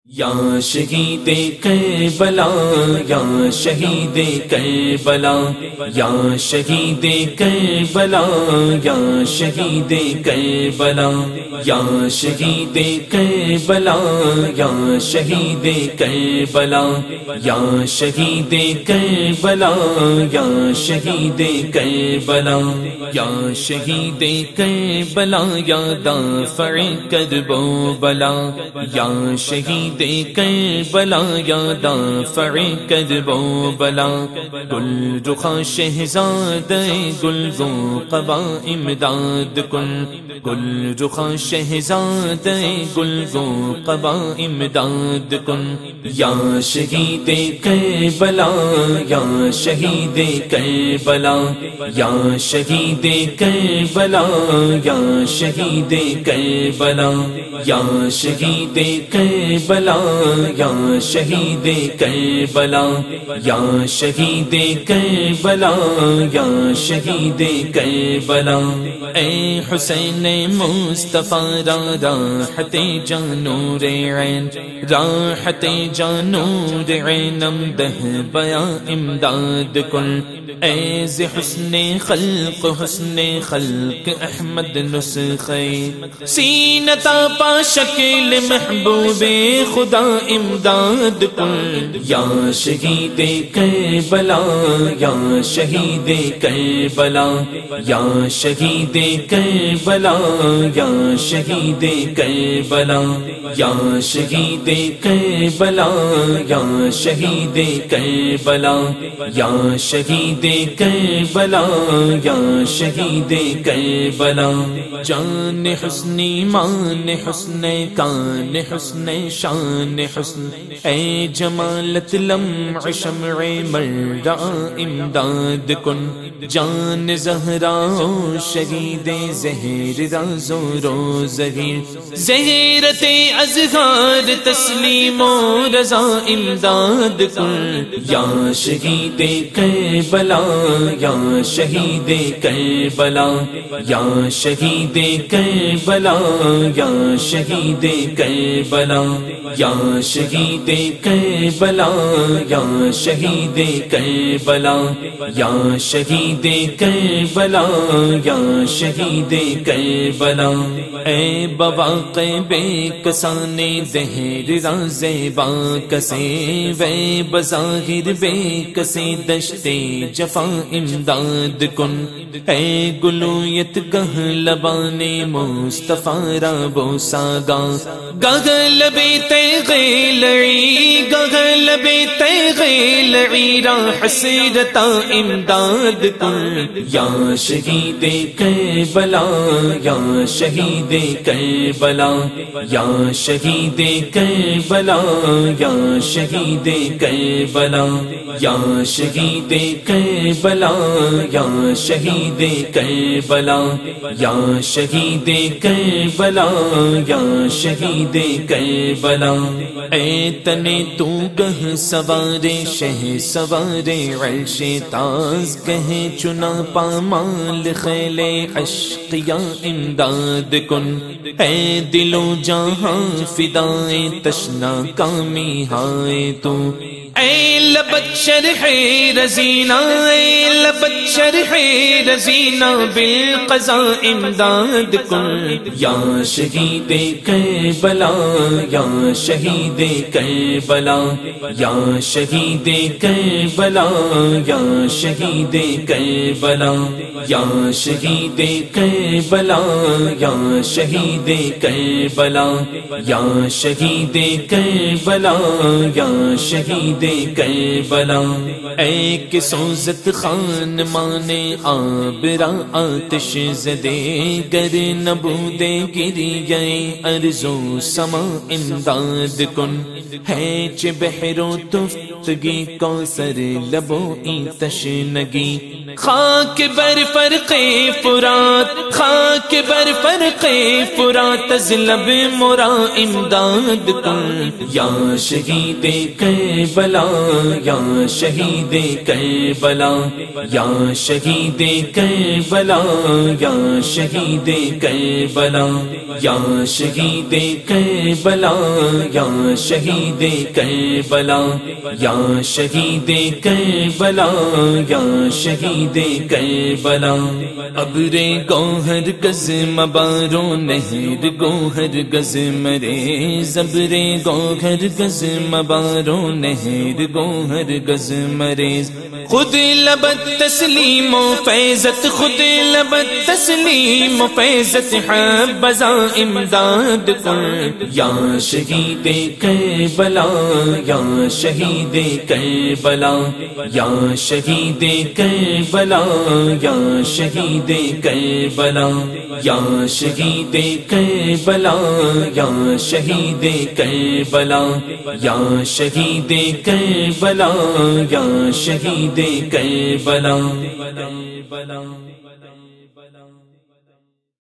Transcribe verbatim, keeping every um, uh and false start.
یا شہید کربلا یا شہید کربلا یا شہید کربلا یا شہید کربلا یا شہید کربلا یا شہید کربلا یا شہید کربلا یا شہید کربلا یا شہید کربلا یا دافع کرب و بلا یا شہید کربلا یا دافع کرب و بلا گل رخا شہزاد گل گو قبا امداد کن گل رخا شہزاد گل گو قبا امداد کن یا شہید کربلا یا شہید کربلا یا شہید کربلا یا شہید کربلا یا شہید کربلا یا شہید کربلا یا شہید کربلا یا شہید کربلا اے حسین مصطفیٰ را راحت جانور عین راحت جانور عینم دہ بیا امداد کن اے ز حسن خلق حسن خلق احمد نسخے سینتا پا شکل محبوب خدا امداد کن یا شہید کربلا یا شہید کربلا یا شہید کربلا یا شہید کربلا یا شہید کربلا یا شہید کربلا یا شہید کربلا یا شہید کربلا جان حسنی مان حسن کان حسن شان حسن اے جمالت لمع شمع مرا امداد کن جان زہرا شہید زہر رازو رو زہیر زہرت ازہار تسلیم و رضا امداد کن یا شہید کربلا یا شہید کربلا یا شہید کربلا یا شہید کربلا یا شہید کربلا یا شہید کربلا یا شہید کربلا یا شہید کربلا اے بواقع بے کسانے دہر راز با کسے وے بظاہر بے کسے دشتے جفا امداد کن اے گلویت گہ لبانے مصطفیٰ را بوساگا گہ لبے تیغے لعی گہ لبے تیغے لعی را حسرتا امداد کن یا شہید کربلا یا شہید کربلا یا شہید کربلا یا شہید کربلا یا شہید کربلا یا شہید کربلا یا شہید کربلا یا شہید کربلا اے تنے تو گہ سوار شہ سوار عرش تاز کہے چنا پامال خیل عشقیاں امداد کن اے دل و جہاں فدائے تشنا کامی ہائے تو اے لبت شرح رزینہ اے لبت شرح رزینہ بالقضاء امداد کن یا شہید کربلا یا شہید کربلا یا شہید کربلا یا شہید کربلا یا شہید کربلا یا شہید کربلا یا شہید کربلا یا شہید کربلا اے کہ سوزت خان مانے آبرا آتش زدے گر نبود گری گئے ارزو سما امداد کن ہے چ بحر و تفتگی کوثر لبو ای تشنگی خاک بر فرق فرات، خاک بر فرق فرات، از لب مرا امداد کن یا شہید کربلا، یا شہید کربلا، یا شہید کربلا، یا شہید کربلا، یا شہید کربلا، یا شہید کربلا، یا شہید کربلا، یا شہید کربلا۔ ابر گوہر گز مبارو نہر گوہر گز مریز، ابر گوہر گز مبارو نہر گوہر گز مریز، خود لبت تسلیم و فیضت، خود لبت تسلیم و فیضت، حبذا امداد کن یا شہید کربلا، یا شہید کربلا، یا شہید کربلا، یا شہید کربلا، یا شہید کربلا، یا شہید کربلا، یا شہید کربلا، یا شہید کربلا۔